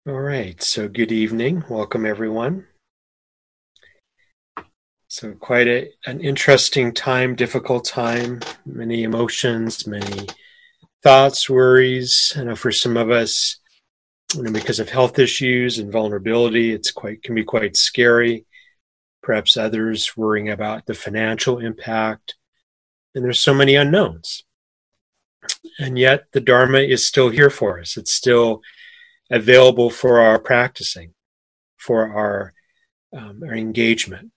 All right, so good evening. Welcome, everyone. So, quite an interesting time, difficult time, many emotions, many thoughts, worries. I know for some of us, because of health issues and vulnerability, can be quite scary. Perhaps others worrying about the financial impact. And there's so many unknowns. And yet, the Dharma is still here for us. It's still available for our practicing, for our engagement.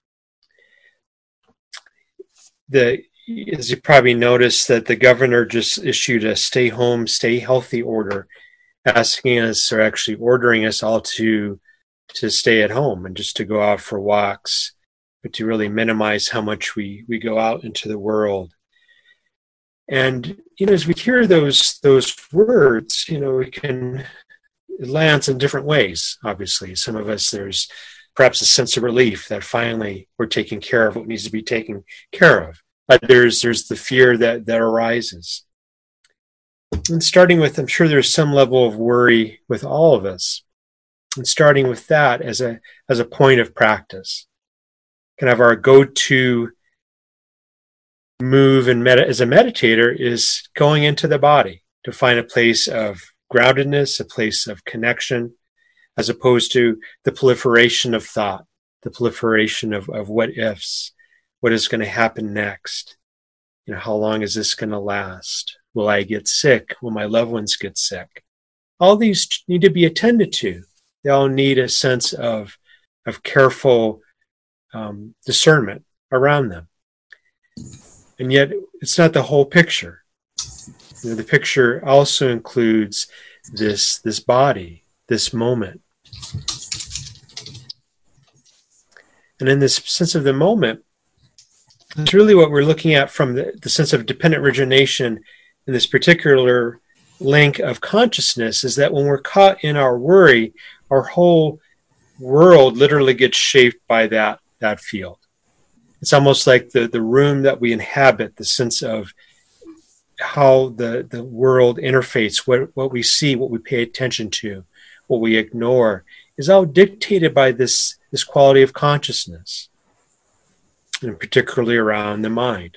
As you probably noticed, that the governor just issued a stay home, stay healthy order, asking us, or actually ordering us all to stay at home and just to go out for walks, but to really minimize how much we go out into the world. And as we hear those words, it lands in different ways. Obviously, some of us, there's perhaps a sense of relief that finally we're taking care of what needs to be taken care of. But there's the fear that arises. And starting with, I'm sure there's some level of worry with all of us. And starting with that as a point of practice, kind of our go-to move as a meditator is going into the body to find a place of groundedness, a place of connection, as opposed to the proliferation of thought, the proliferation of what ifs, what is going to happen next. How long is this going to last? Will I get sick? Will my loved ones get sick? All these need to be attended to. They all need a sense of careful discernment around them. And yet, it's not the whole picture. The picture also includes this body, this moment. And in this sense of the moment, it's really what we're looking at from the sense of dependent origination in this particular link of consciousness, is that when we're caught in our worry, our whole world literally gets shaped by that field. It's almost like the room that we inhabit, the sense of how the world interfaces, what we see, what we pay attention to, what we ignore, is all dictated by this quality of consciousness, and particularly around the mind.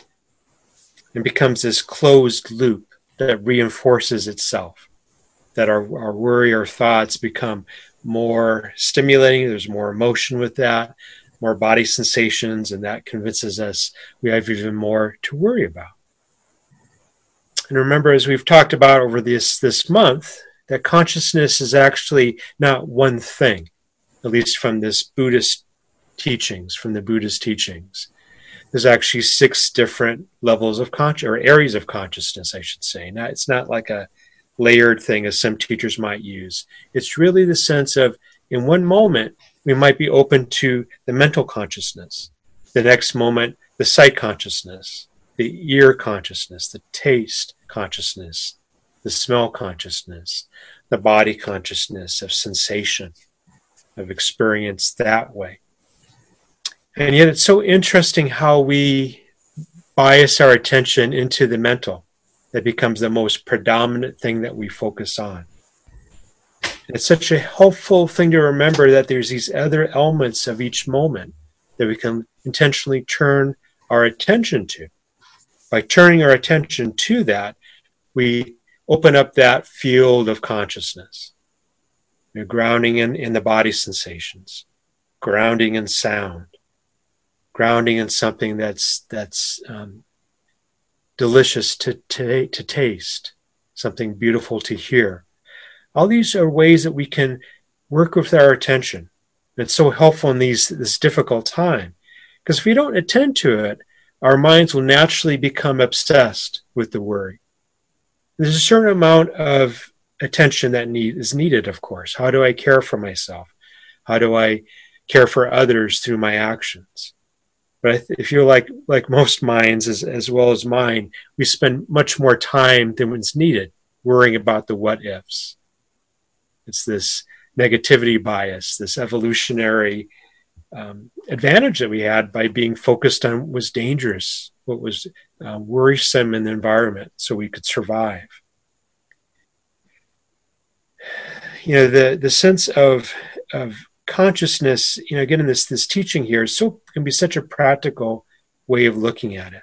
It becomes this closed loop that reinforces itself, that our worry, our thoughts become more stimulating, there's more emotion with that, more body sensations, and that convinces us we have even more to worry about. And remember, as we've talked about over this month, that consciousness is actually not one thing, at least from the Buddhist teachings. There's actually 6 different levels of or areas of consciousness, I should say. Now, it's not like a layered thing as some teachers might use. It's really the sense of, in one moment, we might be open to the mental consciousness. The next moment, the sight consciousness, the ear consciousness, the taste consciousness, the smell consciousness, the body consciousness of sensation, of experience that way. And yet it's so interesting how we bias our attention into the mental. That becomes the most predominant thing that we focus on. And it's such a helpful thing to remember that there's these other elements of each moment that we can intentionally turn our attention to. By turning our attention to that, we open up that field of consciousness. You're grounding in the body sensations, grounding in sound, grounding in something that's delicious to taste, something beautiful to hear. All these are ways that we can work with our attention. And it's so helpful in this difficult time, because if we don't attend to it, our minds will naturally become obsessed with the worry. There's a certain amount of attention that is needed, of course. How do I care for myself? How do I care for others through my actions? But if you're like most minds, as well as mine, we spend much more time than what's needed worrying about the what ifs. It's this negativity bias, this evolutionary advantage that we had by being focused on what was dangerous, what was worrisome in the environment, so we could survive. the sense of consciousness, again, in this teaching here, can be such a practical way of looking at it.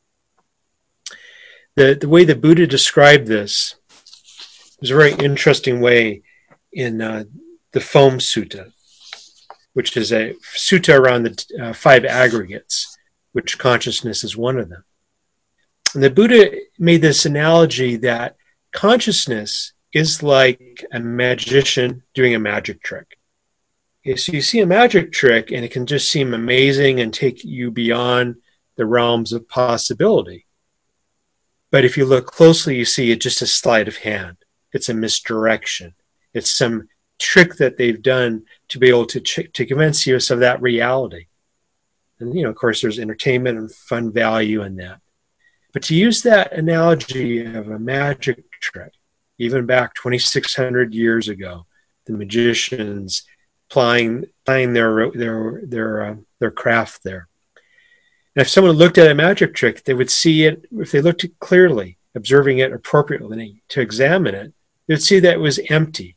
The way the Buddha described this is a very interesting way in the Foam Sutta, which is a sutta around the five aggregates, which consciousness is one of them. And the Buddha made this analogy that consciousness is like a magician doing a magic trick. Okay, so you see a magic trick and it can just seem amazing and take you beyond the realms of possibility. But if you look closely, you see it's just a sleight of hand. It's a misdirection. It's some trick that they've done to be able to convince you of that reality. And, of course, there's entertainment and fun value in that. But to use that analogy of a magic trick, even back 2,600 years ago, the magicians plying their craft there. And if someone looked at a magic trick, they would see it, if they looked at it clearly, observing it appropriately to examine it, they would see that it was empty,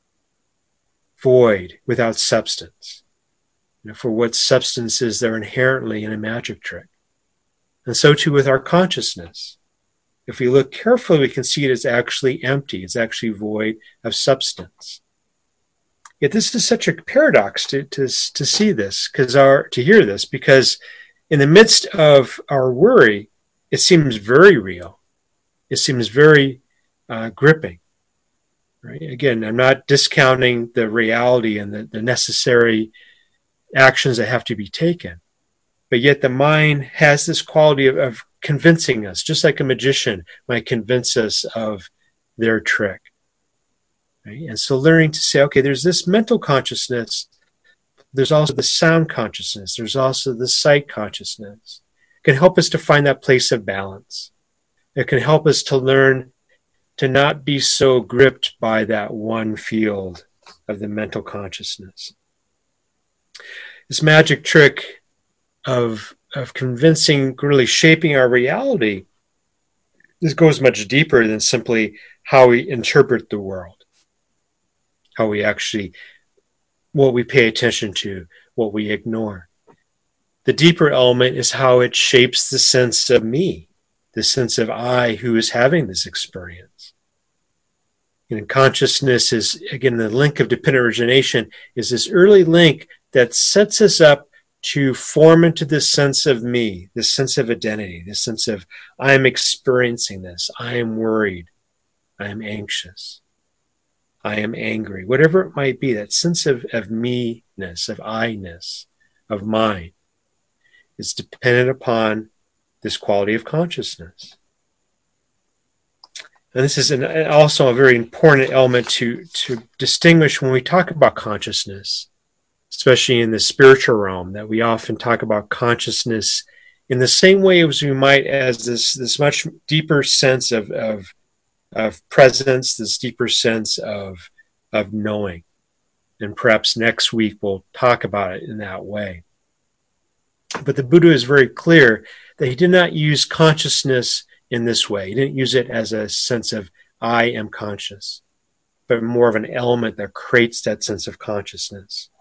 void, without substance. For what substance is there inherently in a magic trick? And so too with our consciousness. If we look carefully, we can see it is actually empty. It's actually void of substance. Yet this is such a paradox to see this, to hear this, because in the midst of our worry, it seems very real. It seems very gripping. Right? Again, I'm not discounting the reality and the necessary actions that have to be taken. But yet the mind has this quality of convincing us, just like a magician might convince us of their trick. Right? And so learning to say, okay, there's this mental consciousness, there's also the sound consciousness, there's also the sight consciousness. It can help us to find that place of balance. It can help us to learn to not be so gripped by that one field of the mental consciousness. This magic trick of convincing, really shaping our reality, this goes much deeper than simply how we interpret the world, how we actually, what we pay attention to, what we ignore. The deeper element is how it shapes the sense of me, the sense of I who is having this experience. And consciousness is, again, the link of dependent origination is this early link that sets us up to form into this sense of me, this sense of identity, this sense of I am experiencing this, I am worried, I am anxious, I am angry, whatever it might be, that sense of me-ness, of I-ness, of mine, is dependent upon this quality of consciousness. And this is also a very important element to distinguish when we talk about consciousness, especially in the spiritual realm, that we often talk about consciousness in the same way as we might as this much deeper sense of presence, this deeper sense of knowing. And perhaps next week we'll talk about it in that way. But the Buddha is very clear that he did not use consciousness in this way. He didn't use it as a sense of I am conscious, but more of an element that creates that sense of consciousness.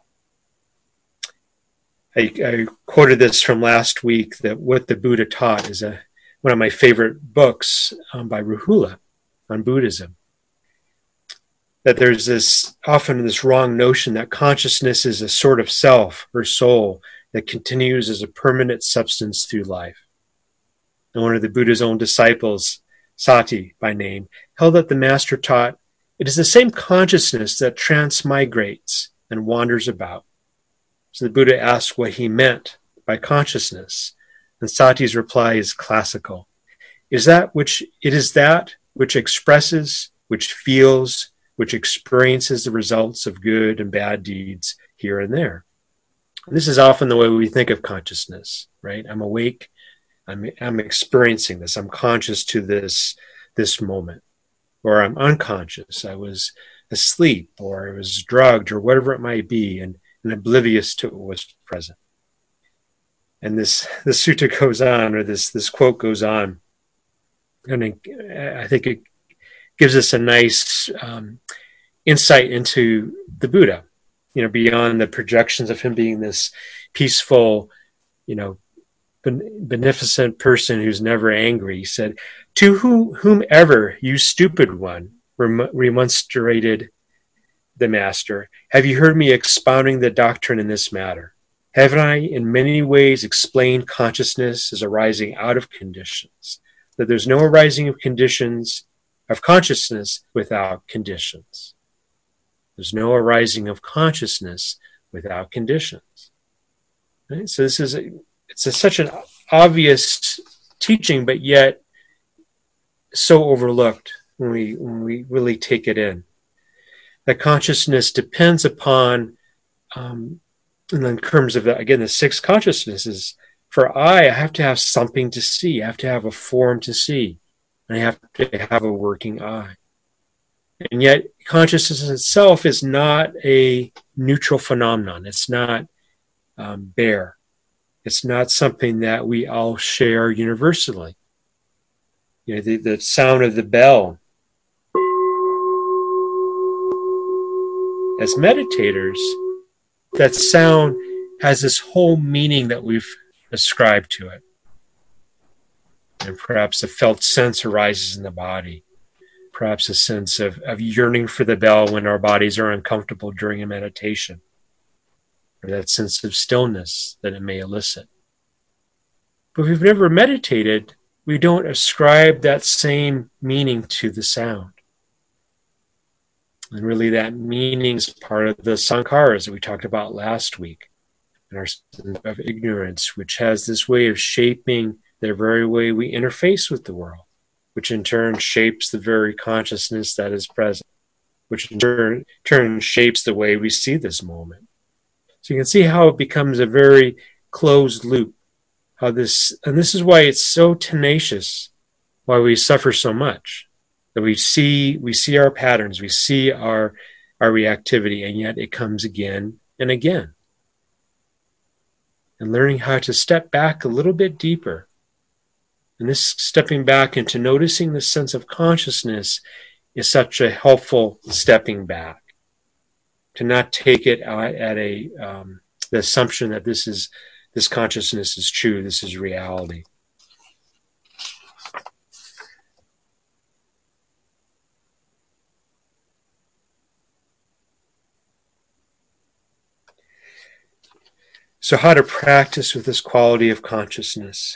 I quoted this from last week, that What the Buddha Taught is one of my favorite books by Rahula on Buddhism. That there's often this wrong notion that consciousness is a sort of self or soul that continues as a permanent substance through life. And one of the Buddha's own disciples, Sati by name, held that the master taught, it is the same consciousness that transmigrates and wanders about. So the Buddha asked what he meant by consciousness, and Sati's reply is classical. It is that which expresses, which feels, which experiences the results of good and bad deeds here and there. And this is often the way we think of consciousness, right? I'm awake, I'm experiencing this, I'm conscious to this moment, or I'm unconscious, I was asleep, or I was drugged, or whatever it might be, and oblivious to what was present. And this sutta goes on, or this quote goes on, and I think it gives us a nice insight into the Buddha, beyond the projections of him being this peaceful, beneficent person who's never angry. He said, "To whomever, you stupid one," remonstrated the master, "have you heard me expounding the doctrine in this matter? Haven't I in many ways explained consciousness as arising out of conditions, that there's no arising of conditions of consciousness without conditions? There's no arising of consciousness without conditions." Right? So it's such an obvious teaching, but yet so overlooked when we really take it in. That consciousness depends upon, and in terms of the six consciousnesses, for I have to have something to see. I have to have a form to see. And I have to have a working eye. And yet consciousness itself is not a neutral phenomenon. It's not bare. It's not something that we all share universally. The sound of the bell. As meditators, that sound has this whole meaning that we've ascribed to it. And perhaps a felt sense arises in the body. Perhaps a sense of yearning for the bell when our bodies are uncomfortable during a meditation. Or that sense of stillness that it may elicit. But if we've never meditated, we don't ascribe that same meaning to the sound. And really that meaning is part of the sankharas that we talked about last week. And our sense of ignorance, which has this way of shaping the very way we interface with the world, which in turn shapes the very consciousness that is present, which in turn shapes the way we see this moment. So you can see how it becomes a very closed loop. And this is why it's so tenacious, why we suffer so much. That we see our patterns, we see our reactivity, and yet it comes again and again. And learning how to step back a little bit deeper. And this stepping back into noticing the sense of consciousness is such a helpful stepping back. To not take it at the assumption that this consciousness is true, this is reality. So how to practice with this quality of consciousness?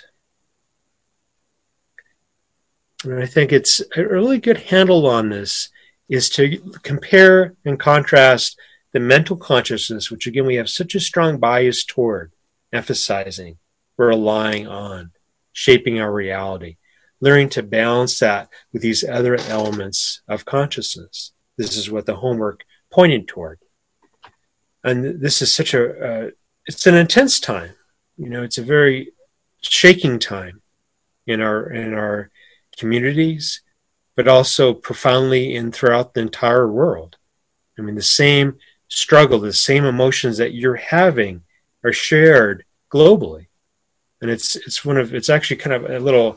And I think it's a really good handle on this is to compare and contrast the mental consciousness, which again we have such a strong bias toward, emphasizing, relying on, shaping our reality, learning to balance that with these other elements of consciousness. This is what the homework pointed toward. And this is such it's an intense time. It's a very shaking time in our communities, but also profoundly throughout the entire world. I mean, the same struggle, the same emotions that you're having are shared globally. And it's actually kind of a little,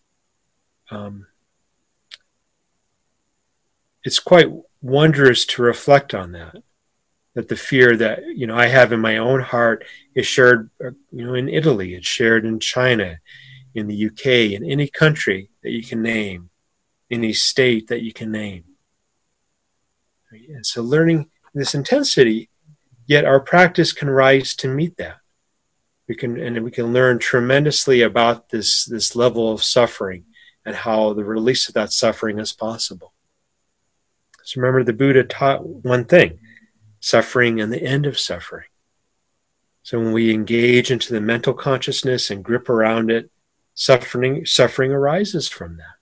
it's quite wondrous to reflect on that the fear that, I have in my own heart is shared, in Italy, it's shared in China, in the UK, in any country that you can name, any state that you can name. And so learning this intensity, yet our practice can rise to meet that. We can learn tremendously about this level of suffering and how the release of that suffering is possible. So remember, the Buddha taught one thing: suffering and the end of suffering. So when we engage into the mental consciousness and grip around it, suffering arises from that.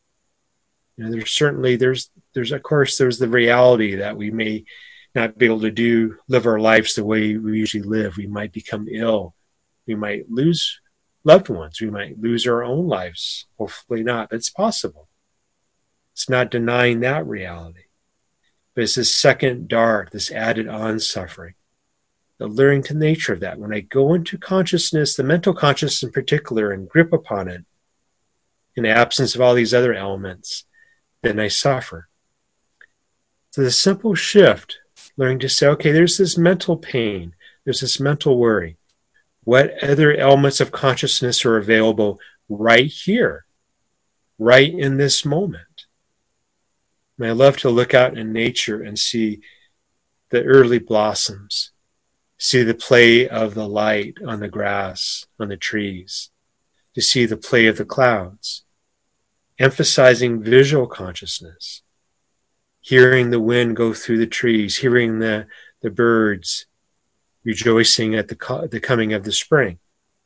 There's of course the reality that we may not be able to live our lives the way we usually live. We might become ill. We might lose loved ones. We might lose our own lives. Hopefully not, but it's possible. It's not denying that reality. But it's this second dart, this added on suffering. The learning to nature of that. When I go into consciousness, the mental consciousness in particular, and grip upon it, in the absence of all these other elements, then I suffer. So the simple shift, learning to say, okay, there's this mental pain, there's this mental worry. What other elements of consciousness are available right here, right in this moment? And I love to look out in nature and see the early blossoms, see the play of the light on the grass, on the trees, to see the play of the clouds, emphasizing visual consciousness, hearing the wind go through the trees, hearing the birds rejoicing at the coming of the spring,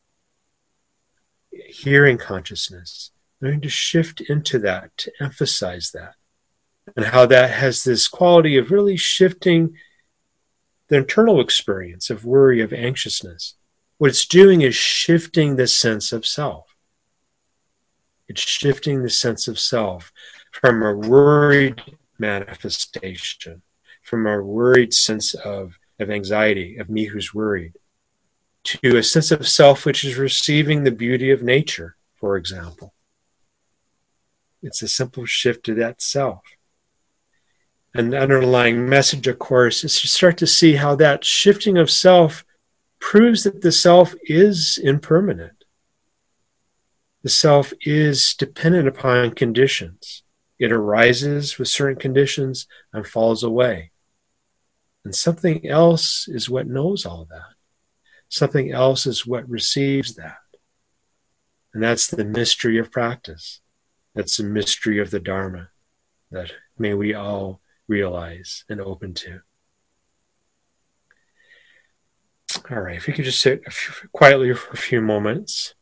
hearing consciousness, learning to shift into that, to emphasize that, and how that has this quality of really shifting the internal experience of worry, of anxiousness. What it's doing is shifting the sense of self. It's shifting the sense of self from a worried manifestation, from a worried sense of anxiety, of me who's worried, to a sense of self which is receiving the beauty of nature, for example. It's a simple shift to that self. And the underlying message, of course, is to start to see how that shifting of self proves that the self is impermanent. The self is dependent upon conditions. It arises with certain conditions and falls away. And something else is what knows all that. Something else is what receives that. And that's the mystery of practice. That's the mystery of the Dharma that may we all realize and open to. All right, if we could just sit quietly for a few moments.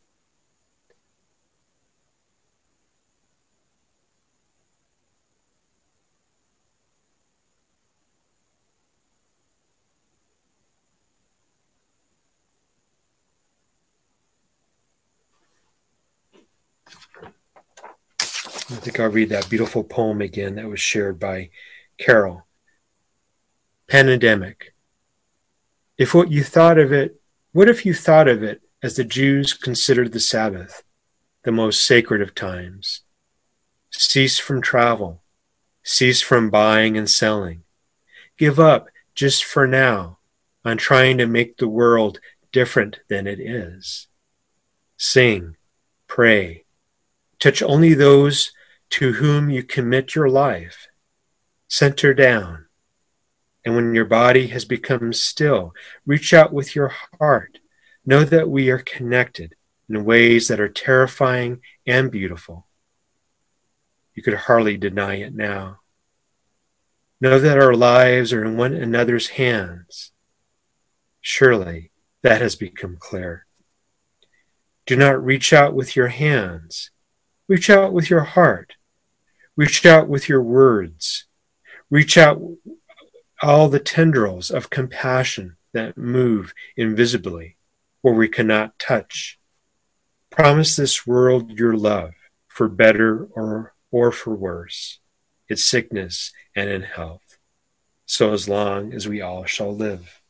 I think I'll read that beautiful poem again that was shared by Carol. Pandemic. What if you thought of it as the Jews considered the Sabbath, the most sacred of times? Cease from travel, cease from buying and selling. Give up, just for now, on trying to make the world different than it is. Sing, pray, touch only those to whom you commit your life. Center down. And when your body has become still, reach out with your heart. Know that we are connected in ways that are terrifying and beautiful. You could hardly deny it now. Know that our lives are in one another's hands. Surely that has become clear. Do not reach out with your hands. Reach out with your heart. Reach out with your words. Reach out all the tendrils of compassion that move invisibly where we cannot touch. Promise this world your love, for better or for worse, in sickness and in health, so as long as we all shall live.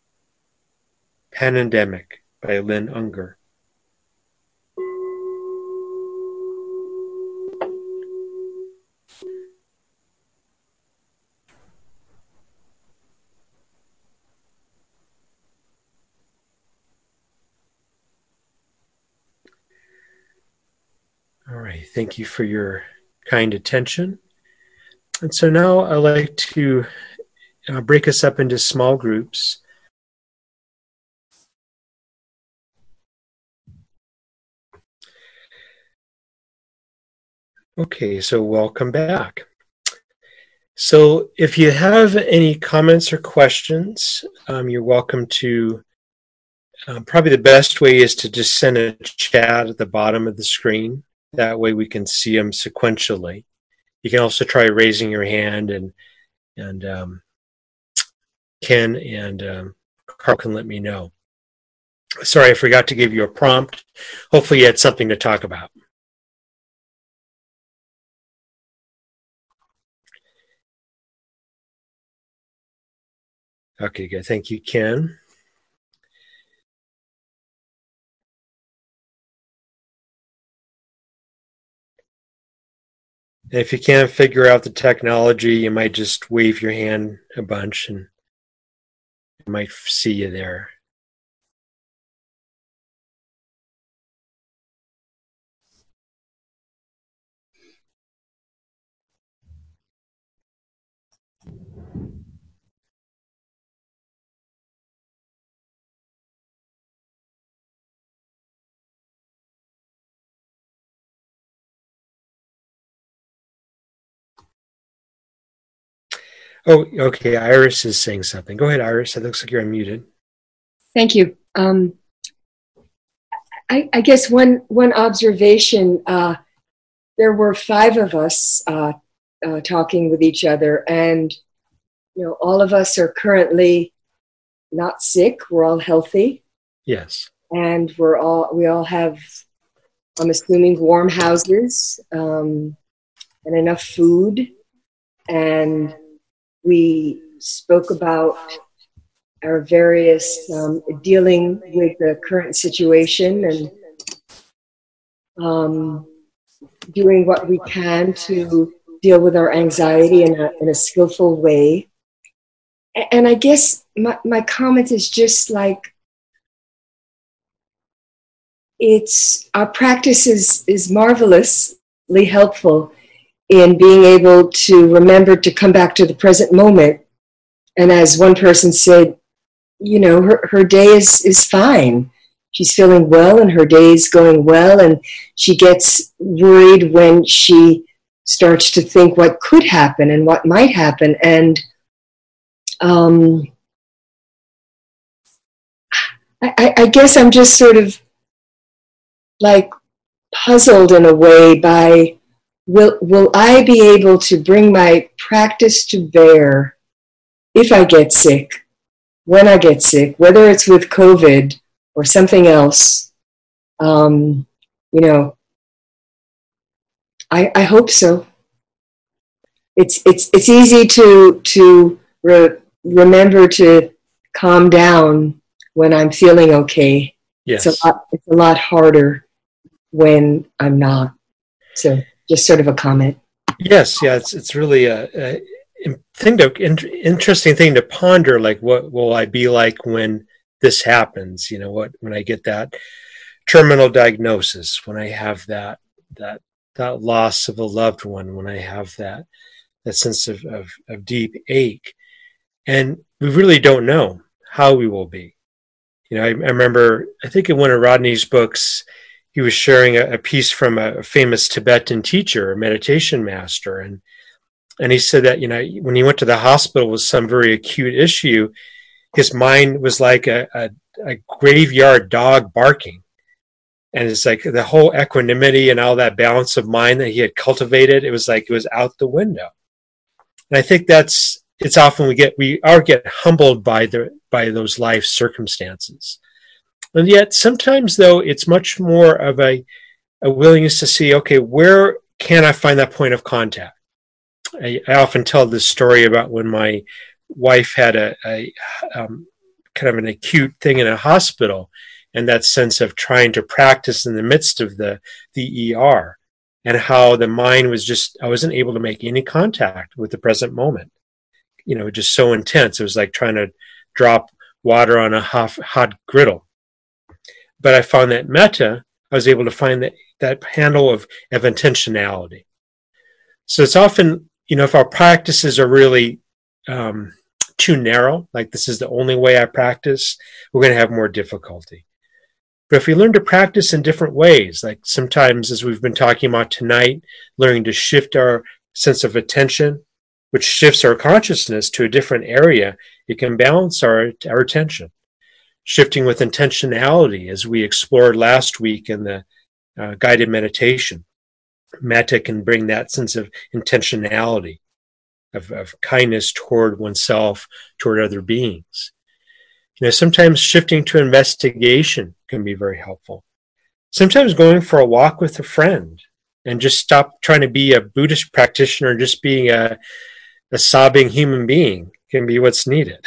Pandemic by Lynn Unger. All right, thank you for your kind attention. And so now I'd like to break us up into small groups. Okay, so welcome back. So if you have any comments or questions, you're welcome to, probably the best way is to just send a chat at the bottom of the screen. That way we can see them sequentially. You can also try raising your hand, and Ken and Carl can let me know. Sorry, I forgot to give you a prompt. Hopefully you had something to talk about. Okay, good. Thank you, Ken. If you can't figure out the technology, you might just wave your hand a bunch and it might see you there. Oh, okay. Iris is saying something. Go ahead, Iris. It looks like you're unmuted. Thank you. I guess one observation. There were five of us talking with each other, and all of us are currently not sick. We're all healthy, Yes. and we all have, I'm assuming, warm houses and enough food. And we spoke about our various dealing with the current situation and doing what we can to deal with our anxiety in a skillful way. And I guess my comment is just like, our practice is marvelously helpful in being able to remember to come back to the present moment. And as one person said, her day is fine. She's feeling well and her day is going well, and she gets worried when she starts to think what could happen and what might happen. And I guess I'm just sort of like puzzled in a way by, will I be able to bring my practice to bear if I get sick, when I get sick, whether it's with COVID or something else? I hope so. It's easy to remember to calm down when I'm feeling okay. Yes. It's a lot harder when I'm not. So just sort of a comment. Yes. Yeah. It's really a interesting thing to ponder. Like, what will I be like when this happens? When I get that terminal diagnosis, when I have that loss of a loved one, when I have that sense of deep ache, and we really don't know how we will be. I remember, I think in one of Rodney's books, he was sharing a piece from a famous Tibetan teacher, a meditation master, and he said that when he went to the hospital with some very acute issue, his mind was like a graveyard dog barking. And it's like the whole equanimity and all that balance of mind that he had cultivated, it was like it was out the window. And I think it's often we get humbled by those life circumstances. And yet sometimes, though, it's much more of a willingness to see, okay, where can I find that point of contact? I often tell this story about when my wife had a kind of an acute thing in a hospital, and that sense of trying to practice in the midst of the ER, and how the mind was I wasn't able to make any contact with the present moment. Just so intense. It was like trying to drop water on a hot griddle. But I found that metta, I was able to find that handle of intentionality. So it's often, if our practices are really too narrow, like this is the only way I practice, we're going to have more difficulty. But if we learn to practice in different ways, like sometimes, as we've been talking about tonight, learning to shift our sense of attention, which shifts our consciousness to a different area, it can balance our attention. Shifting with intentionality, as we explored last week in the guided meditation. Metta can bring that sense of intentionality, of kindness toward oneself, toward other beings. Sometimes shifting to investigation can be very helpful. Sometimes going for a walk with a friend and just stop trying to be a Buddhist practitioner and just being a sobbing human being can be what's needed.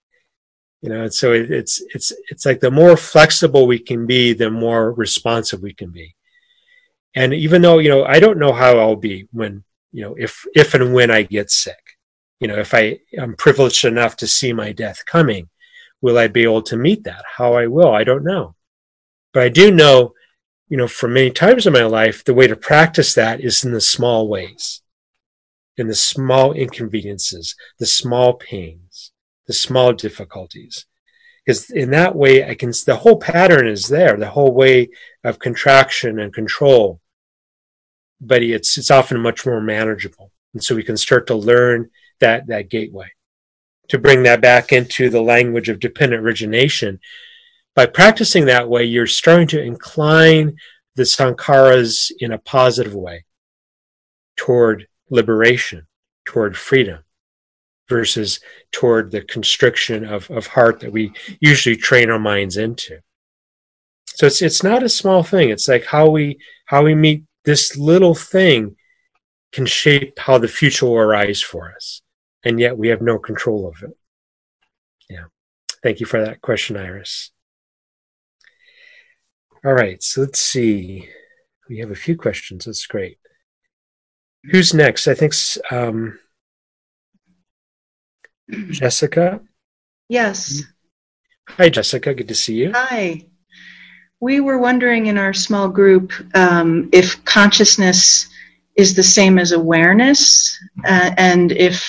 And so it's like the more flexible we can be, the more responsive we can be. And even though, I don't know how I'll be when if and when I get sick, if I am privileged enough to see my death coming, will I be able to meet that? How I will, I don't know. But I do know, for many times in my life, the way to practice that is in the small ways, in the small inconveniences, the small pains, the small difficulties. Because in that way, the whole pattern is there, the whole way of contraction and control, but it's often much more manageable. And so we can start to learn that gateway. To bring that back into the language of dependent origination, by practicing that way, you're starting to incline the sankharas in a positive way toward liberation, toward freedom, versus toward the constriction of heart that we usually train our minds into. So it's not a small thing. It's like how we meet this little thing can shape how the future will arise for us. And yet we have no control of it. Yeah. Thank you for that question, Iris. All right, so let's see. We have a few questions. That's great. Who's next? I think Jessica. Yes. Hi, Jessica. Good to see you. Hi. We were wondering in our small group if consciousness is the same as awareness, and if,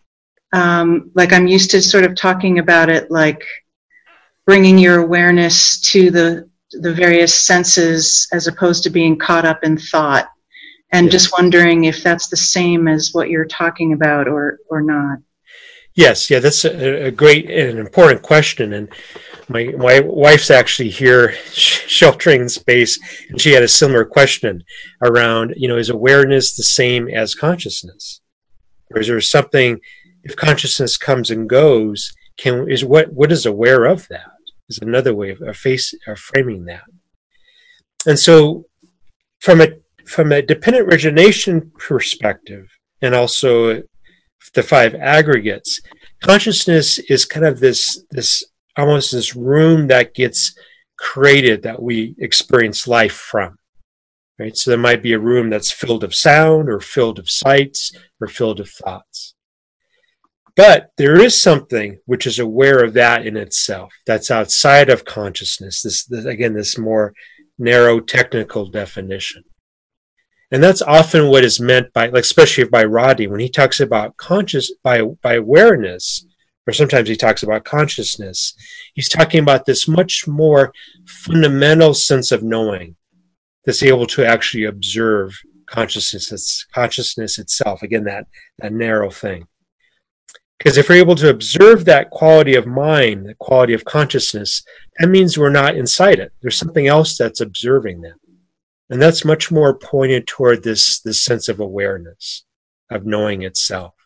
like, I'm used to sort of talking about it like bringing your awareness to the various senses as opposed to being caught up in thought, and just wondering if that's the same as what you're talking about or not. Yes, yeah, that's a great and important question. And my wife's actually here sheltering in space, and she had a similar question around, is awareness the same as consciousness? Or is there something, if consciousness comes and goes, what is aware of that? Is another way of framing that. And so from a dependent origination perspective, and also the five aggregates, consciousness is kind of this almost this room that gets created that we experience life from, right? So there might be a room that's filled of sound or filled of sights or filled of thoughts. But there is something which is aware of that in itself, that's outside of consciousness. This more narrow technical definition. And that's often what is meant by, like, especially by Rodney, when he talks about by awareness, or sometimes he talks about consciousness, he's talking about this much more fundamental sense of knowing that's able to actually observe consciousness itself. Again, that narrow thing. Because if we're able to observe that quality of mind, that quality of consciousness, that means we're not inside it. There's something else that's observing that. And that's much more pointed toward this sense of awareness, of knowing itself.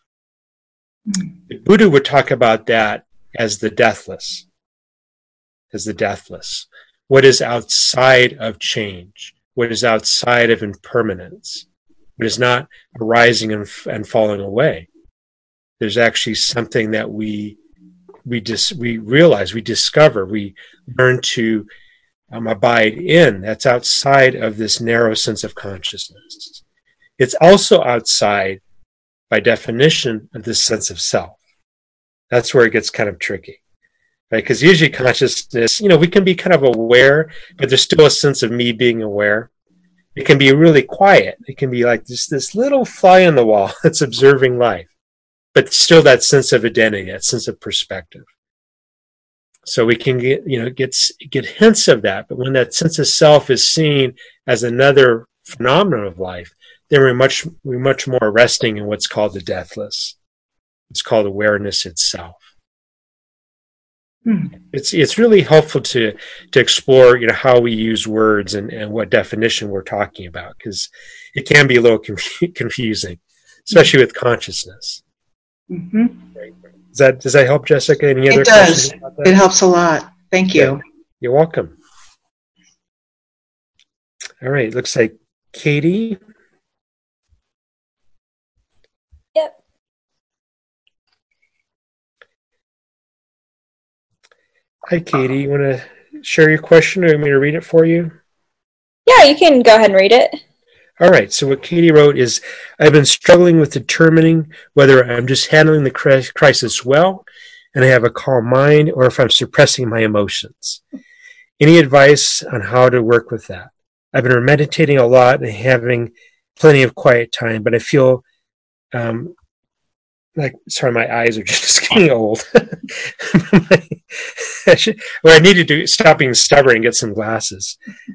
The Buddha would talk about that as the deathless. What is outside of change, what is outside of impermanence, what is not arising and falling away. There's actually something that we realize, we discover, we learn to abide in, that's outside of this narrow sense of consciousness. It's also outside, by definition, of this sense of self. That's where it gets kind of tricky, right? Because usually consciousness, we can be kind of aware, but there's still a sense of me being aware. It can be really quiet. It can be like this little fly on the wall that's observing life, but still that sense of identity, that sense of perspective. So we can get hints of that, but when that sense of self is seen as another phenomenon of life, then we're much more resting in what's called the deathless. It's called awareness itself. It's really helpful to explore how we use words and what definition we're talking about, because it can be a little confusing, especially with consciousness. Mm-hmm. Does that help, Jessica? Any other questions about that? It helps a lot. Thank you. Yeah. You're welcome. All right. Looks like Katie. Yep. Hi, Katie. You want to share your question, or you want me to read it for you? Yeah, you can go ahead and read it. All right. So what Katie wrote is, I've been struggling with determining whether I'm just handling the crisis well and I have a calm mind, or if I'm suppressing my emotions. Any advice on how to work with that? I've been meditating a lot and having plenty of quiet time, but I feel sorry, my eyes are just getting old. I need to stop being stubborn and get some glasses.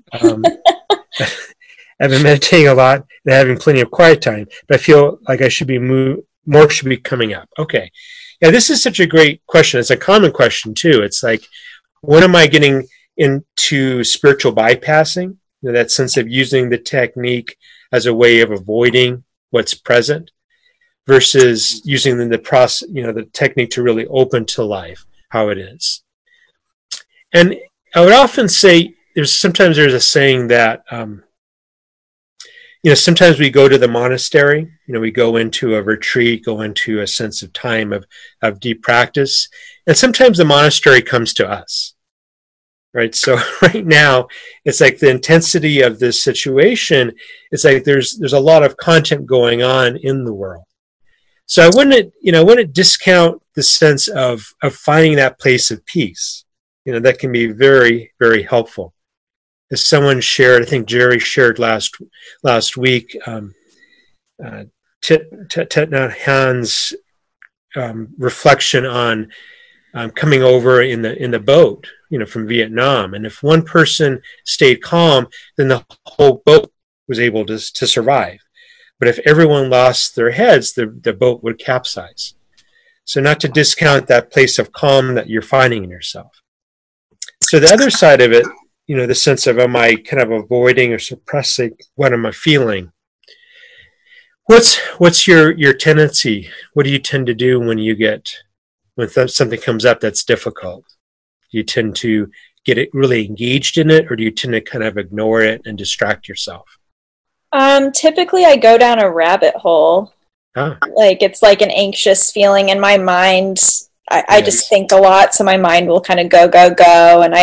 I've been meditating a lot and having plenty of quiet time, but I feel like I should be more should be coming up. Okay. Yeah, this is such a great question. It's a common question too. It's like, when am I getting into spiritual bypassing? That sense of using the technique as a way of avoiding what's present versus using the process, the technique to really open to life, how it is. And I would often say there's a saying that, sometimes we go to the monastery, we go into a retreat, go into a sense of time of deep practice. And sometimes the monastery comes to us, right? So right now, it's like the intensity of this situation, it's like there's a lot of content going on in the world. So I wouldn't discount the sense of finding that place of peace. That can be very, very helpful. As someone shared, I think Jerry shared last week, Thich Nhat Hanh's reflection on coming over in the boat, from Vietnam. And if one person stayed calm, then the whole boat was able to survive. But if everyone lost their heads, the boat would capsize. So not to discount that place of calm that you're finding in yourself. So the other side of it, the sense of, am I kind of avoiding or suppressing what am I feeling? What's your tendency? What do you tend to do when something comes up that's difficult? Do you tend to get it really engaged in it, or do you tend to kind of ignore it and distract yourself? Typically I go down a rabbit hole. Like it's like an anxious feeling in my mind. I just think a lot, so my mind will kind of go, and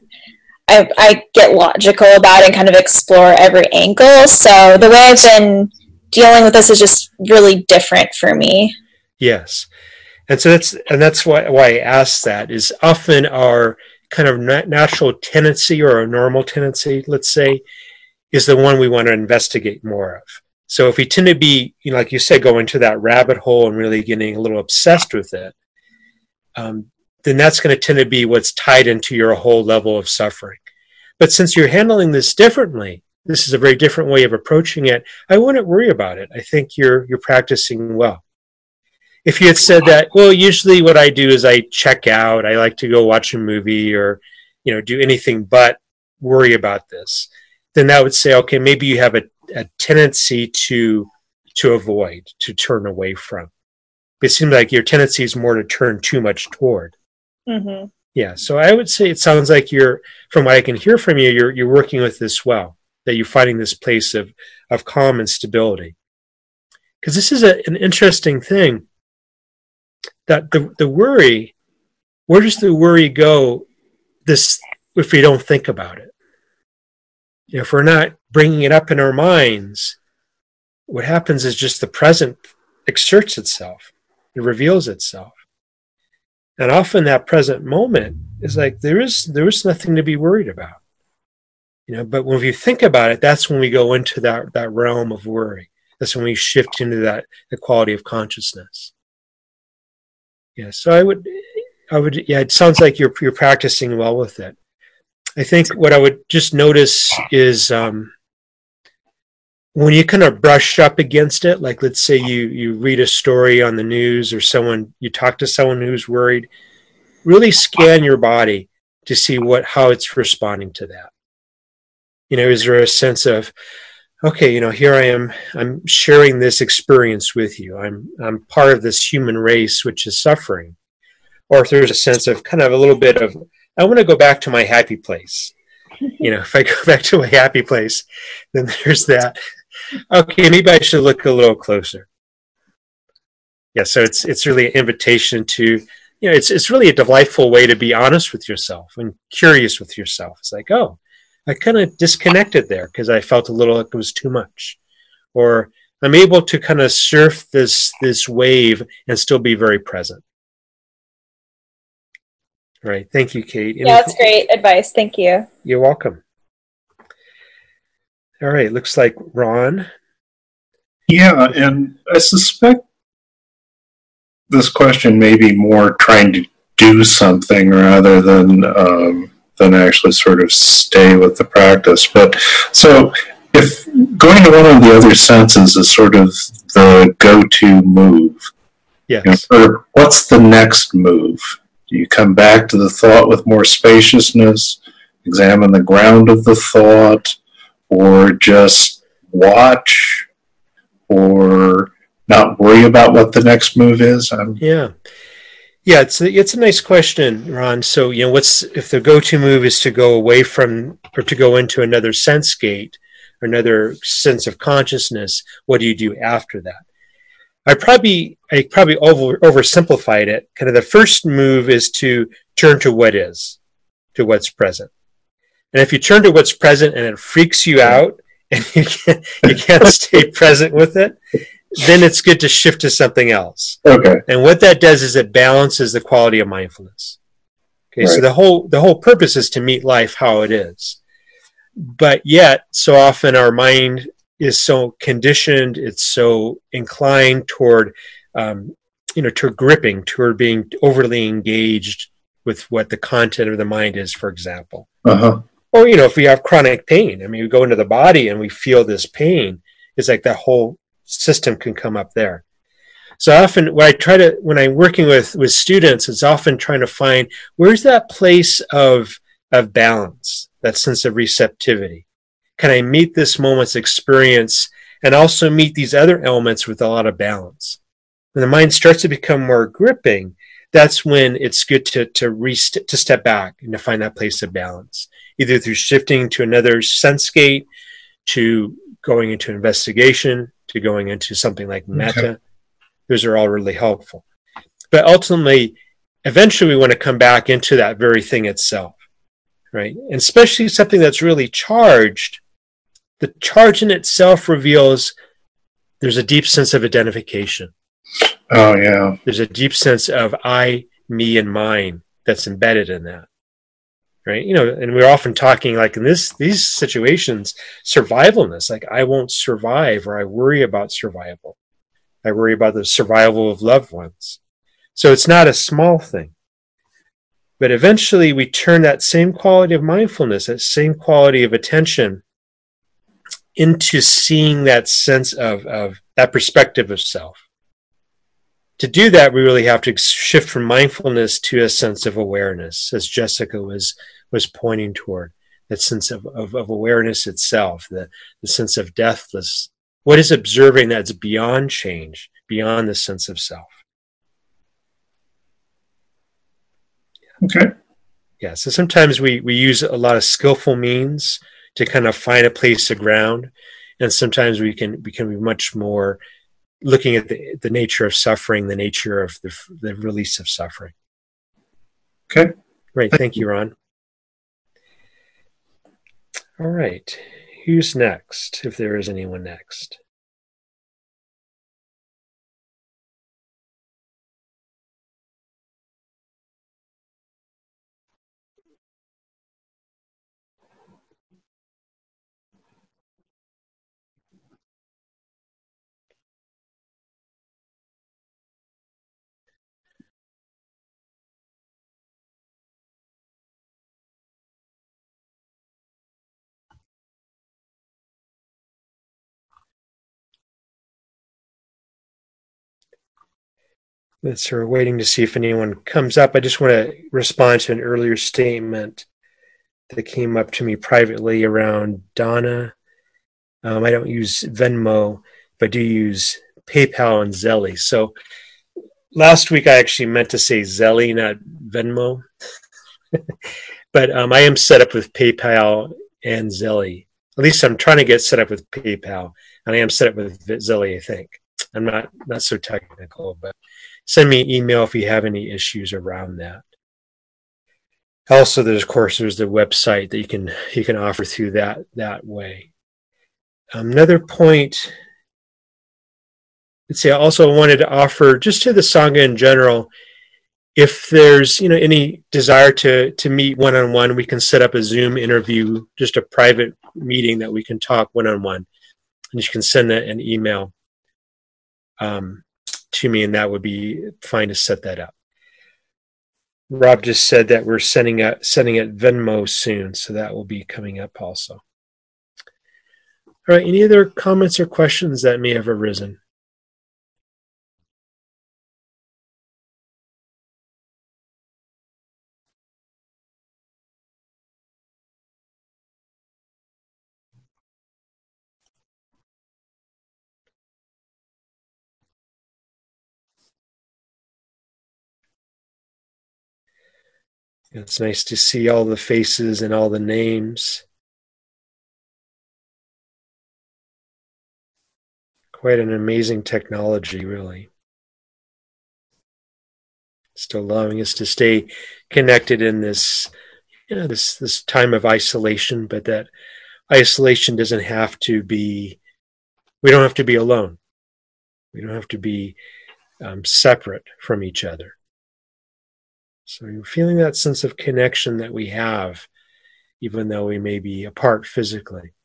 I get logical about it and kind of explore every angle. So the way I've been dealing with this is just really different for me. Yes. And so that's why I ask that, is often our kind of natural tendency, or a normal tendency, let's say, is the one we want to investigate more of. So if we tend to be, like you said, go into that rabbit hole and really getting a little obsessed with it, then that's going to tend to be what's tied into your whole level of suffering. But since you're handling this differently, this is a very different way of approaching it, I wouldn't worry about it. I think you're practicing well. If you had said that, well, usually what I do is I check out, I like to go watch a movie, or, do anything but worry about this, then that would say, okay, maybe you have a tendency to avoid, to turn away from. It seems like your tendency is more to turn too much toward. Mm-hmm. Yeah, so I would say it sounds like from what I can hear from you, you're working with this well, that you're finding this place of calm and stability. Because this is an interesting thing, that the worry, where does the worry go if we don't think about it? If we're not bringing it up in our minds, what happens is just the present exerts itself. It reveals itself. And often that present moment is like, there is nothing to be worried about. But when you think about it, that's when we go into that realm of worry. That's when we shift into the quality of consciousness. Yeah, so I would, yeah, it sounds like you're practicing well with it. I think what I would just notice is when you kind of brush up against it, like let's say you read a story on the news, or you talk to someone who's worried, really scan your body to see how it's responding to that. Is there a sense of, okay, here I am, I'm sharing this experience with you. I'm part of this human race which is suffering. Or if there's a sense of kind of a little bit of, I want to go back to my happy place. If I go back to my happy place, then there's that. Okay, maybe I should look a little closer. Yeah, so it's really an invitation to, it's really a delightful way to be honest with yourself and curious with yourself. It's like, oh, I kind of disconnected there because I felt a little like it was too much. or I'm able to kind of surf this wave and still be very present. All right. Thank you, Kate. Yeah, that's great advice. Thank you. You're welcome. All right. Looks like Ron. Yeah, and I suspect this question may be more trying to do something rather than actually sort of stay with the practice. But so if going to one of the other senses is sort of the go-to move, yes. What's the next move? Do you come back to the thought with more spaciousness, examine the ground of the thought, or just watch, or not worry about what the next move is? Yeah, it's a nice question, Ron. So, what's if the go-to move is to go away from or to go into another sense gate, or another sense of consciousness? What do you do after that? I probably oversimplified it. Kind of the first move is to turn to what is, to what's present. And if you turn to what's present and it freaks you out and you can't stay present with it, then it's good to shift to something else. Okay. And what that does is it balances the quality of mindfulness. Okay, right. So the whole purpose is to meet life how it is. But yet, so often our mind is so conditioned, it's so inclined toward, toward gripping, toward being overly engaged with what the content of the mind is, for example. Uh-huh. Or, if we have chronic pain, we go into the body and we feel this pain, it's like that whole system can come up there. So often when I'm working with students, it's often trying to find where's that place of balance, that sense of receptivity. Can I meet this moment's experience and also meet these other elements with a lot of balance? When the mind starts to become more gripping, that's when it's good to step back and to find that place of balance, either through shifting to another sense gate, to going into investigation, to going into something like metta. Okay. Those are all really helpful. But ultimately, eventually we want to come back into that very thing itself, right? And especially something that's really charged. The charge in itself reveals there's a deep sense of identification. Oh, yeah. There's a deep sense of I, me, and mine that's embedded in that. Right, and we're often talking like in these situations, survivalness, like I won't survive, or I worry about survival. I worry about the survival of loved ones. So it's not a small thing. But eventually we turn that same quality of mindfulness, that same quality of attention into seeing that sense of that perspective of self. To do that, we really have to shift from mindfulness to a sense of awareness, as Jessica was pointing toward, that sense of awareness itself, the sense of deathless. What is observing that's beyond change, beyond the sense of self? Okay. Yeah, so sometimes we use a lot of skillful means to kind of find a place of ground, and sometimes we can be much more looking at the nature of suffering, the nature of the release of suffering. Okay. Great. Thank you, Ron. All right. Who's next, if there is anyone next? So we're waiting to see if anyone comes up. I just want to respond to an earlier statement that came up to me privately around Donna. I don't use Venmo, but I do use PayPal and Zelly. So last week I actually meant to say Zelly, not Venmo. But I am set up with PayPal and Zelly. At least I'm trying to get set up with PayPal, and I am set up with Zelly, I think. I'm not so technical, but send me an email if you have any issues around that. Also, there's the website that you can offer through that way. Another point let's see, I also wanted to offer just to the Sangha in general, if there's any desire to meet one-on-one, we can set up a Zoom interview, just a private meeting that we can talk one-on-one, and you can send that an email to me, and that would be fine to set that up. Rob just said that we're sending it Venmo soon, so that will be coming up also. All right, any other comments or questions that may have arisen? It's nice to see all the faces and all the names. Quite an amazing technology, really. Still allowing us to stay connected in this, this time of isolation, but that isolation doesn't have to be, we don't have to be alone. We don't have to be separate from each other. So you're feeling that sense of connection that we have, even though we may be apart physically.